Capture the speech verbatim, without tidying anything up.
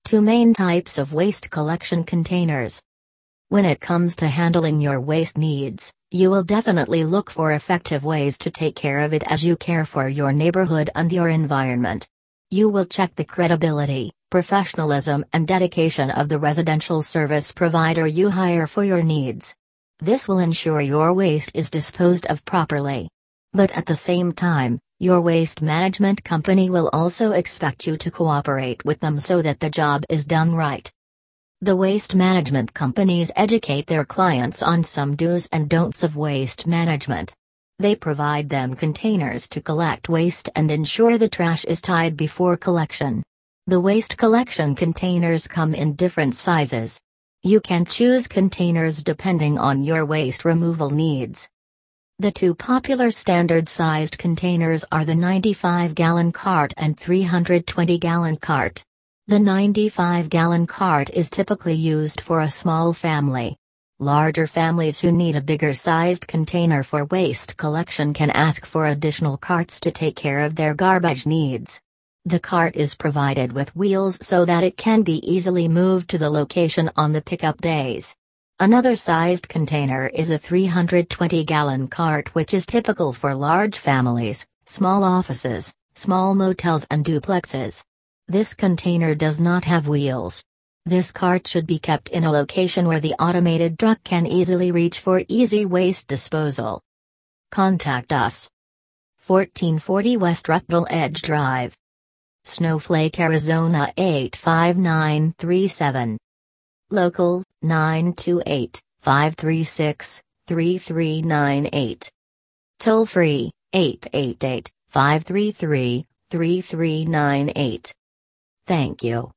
Two main types of waste collection containers. When it comes to handling your waste needs, you will definitely look for effective ways to take care of it as you care for your neighborhood and your environment. You will check the credibility, professionalism, and dedication of the residential service provider you hire for your needs. This will ensure your waste is disposed of properly. But at the same time, your waste management company will also expect you to cooperate with them so that the job is done right. The waste management companies educate their clients on some do's and don'ts of waste management. They provide them containers to collect waste and ensure the trash is tied before collection. The waste collection containers come in different sizes. You can choose containers depending on your waste removal needs. The two popular standard-sized containers are the ninety-five gallon cart and three hundred twenty gallon cart. The ninety-five gallon cart is typically used for a small family. Larger families who need a bigger-sized container for waste collection can ask for additional carts to take care of their garbage needs. The cart is provided with wheels so that it can be easily moved to the location on the pickup days. Another sized container is a three hundred twenty gallon cart, which is typical for large families, small offices, small motels and duplexes. This container does not have wheels. This cart should be kept in a location where the automated truck can easily reach for easy waste disposal. Contact us. fourteen forty West Rutledge Edge Drive, Snowflake, Arizona eight five nine three seven. Local, nine two eight, five three six, three three nine eight. Toll free, eight eight eight, five three three, three three nine eight. Thank you.